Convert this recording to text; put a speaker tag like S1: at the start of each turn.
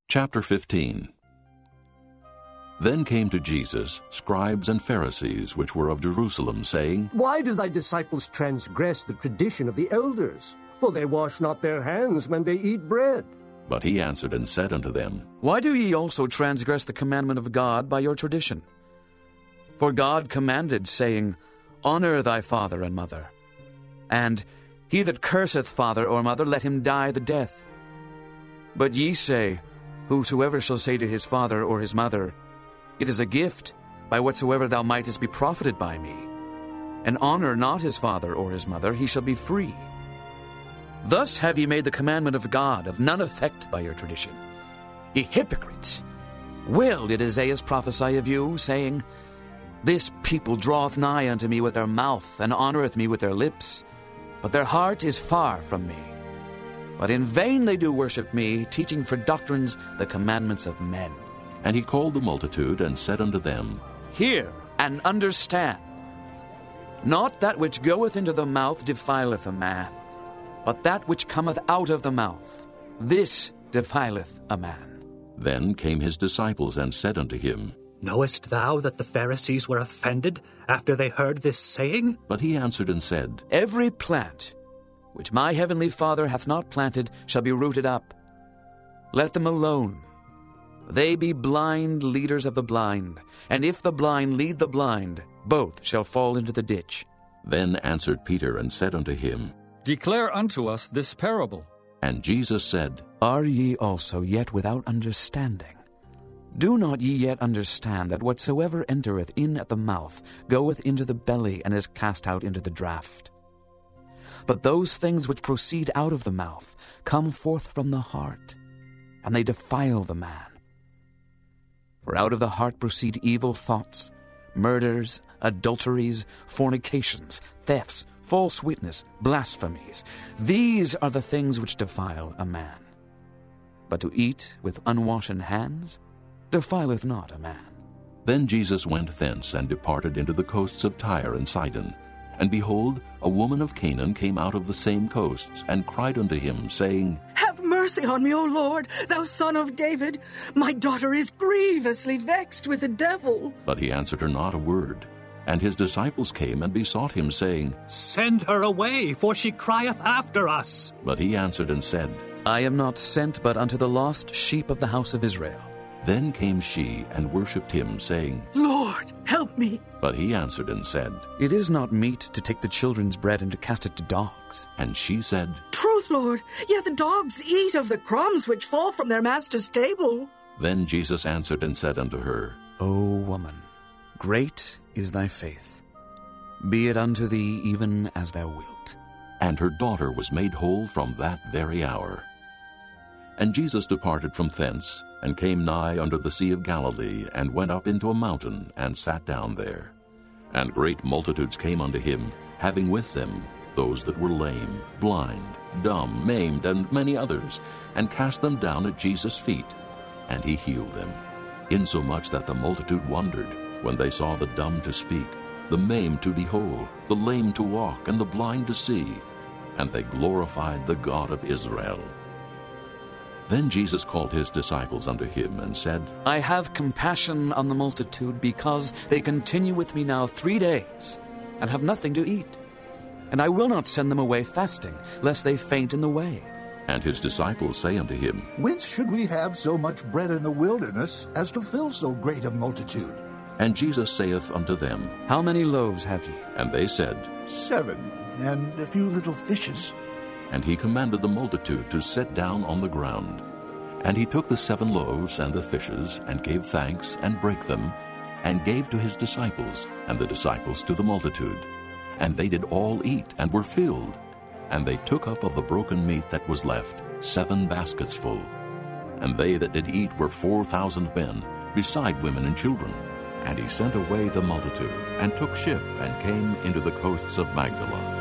S1: Chapter 15. Then came to Jesus scribes and Pharisees which were of Jerusalem, saying,
S2: Why do thy disciples transgress the tradition of the elders? For they wash not their hands when they eat bread.
S1: But he answered and said unto them,
S3: Why do ye also transgress the commandment of God by your tradition? For God commanded, saying, Honor thy father and mother. And, He that curseth father or mother, let him die the death. But ye say, Whosoever shall say to his father or his mother, It is a gift, by whatsoever thou mightest be profited by me, and honor not his father or his mother, he shall be free. Thus have ye made the commandment of God of none effect by your tradition. Ye hypocrites! Well did Isaiah prophesy of you, saying, This people draweth nigh unto me with their mouth, and honoureth me with their lips, but their heart is far from me. But in vain they do worship me, teaching for doctrines the commandments of men.
S1: And he called the multitude, and said unto them,
S3: Hear and understand. Not that which goeth into the mouth defileth a man, but that which cometh out of the mouth, this defileth a man.
S1: Then came his disciples, and said unto him,
S4: Knowest thou that the Pharisees were offended after they heard this saying?
S1: But he answered and said,
S3: Every plant which my heavenly Father hath not planted shall be rooted up. Let them alone. They be blind leaders of the blind, and if the blind lead the blind, both shall fall into the ditch.
S1: Then answered Peter and said unto him,
S5: Declare unto us this parable.
S1: And Jesus said,
S3: Are ye also yet without understanding? Do not ye yet understand that whatsoever entereth in at the mouth goeth into the belly, and is cast out into the draught? But those things which proceed out of the mouth come forth from the heart, and they defile the man. For out of the heart proceed evil thoughts, murders, adulteries, fornications, thefts, false witness, blasphemies. These are the things which defile a man. But to eat with unwashen hands defileth not a man.
S1: Then Jesus went thence, and departed into the coasts of Tyre and Sidon. And behold, a woman of Canaan came out of the same coasts, and cried unto him, saying,
S6: Have mercy on me, O Lord, thou son of David. My daughter is grievously vexed with the devil.
S1: But he answered her not a word. And his disciples came and besought him, saying,
S4: Send her away, for she crieth after us.
S1: But he answered and said,
S3: I am not sent but unto the lost sheep of the house of Israel.
S1: Then came she and worshipped him, saying,
S6: Lord, help me.
S1: But he answered and said,
S3: It is not meet to take the children's bread and to cast it to dogs.
S1: And she said,
S6: Truth, Lord, yet the dogs eat of the crumbs which fall from their master's table.
S1: Then Jesus answered and said unto her,
S3: O woman, great is thy faith. Be it unto thee even as thou wilt.
S1: And her daughter was made whole from that very hour. And Jesus departed from thence, and came nigh unto the sea of Galilee, and went up into a mountain, and sat down there. And great multitudes came unto him, having with them those that were lame, blind, dumb, maimed, and many others, and cast them down at Jesus' feet. And he healed them, insomuch that the multitude wondered, when they saw the dumb to speak, the maimed to behold, the lame to walk, and the blind to see. And they glorified the God of Israel. Then Jesus called his disciples unto him, and said,
S3: I have compassion on the multitude, because they continue with me now 3 days, and have nothing to eat. And I will not send them away fasting, lest they faint in the way.
S1: And his disciples say unto him,
S7: Whence should we have so much bread in the wilderness, as to fill so great a multitude?
S1: And Jesus saith unto them,
S3: How many loaves have ye?
S1: And they said,
S7: 7, and a few little fishes.
S1: And he commanded the multitude to sit down on the ground. And he took the 7 loaves and the fishes, and gave thanks, and brake them, and gave to his disciples, and the disciples to the multitude. And they did all eat, and were filled. And they took up of the broken meat that was left 7 baskets full. And they that did eat were 4,000 men, beside women and children. And he sent away the multitude, and took ship, and came into the coasts of Magdala.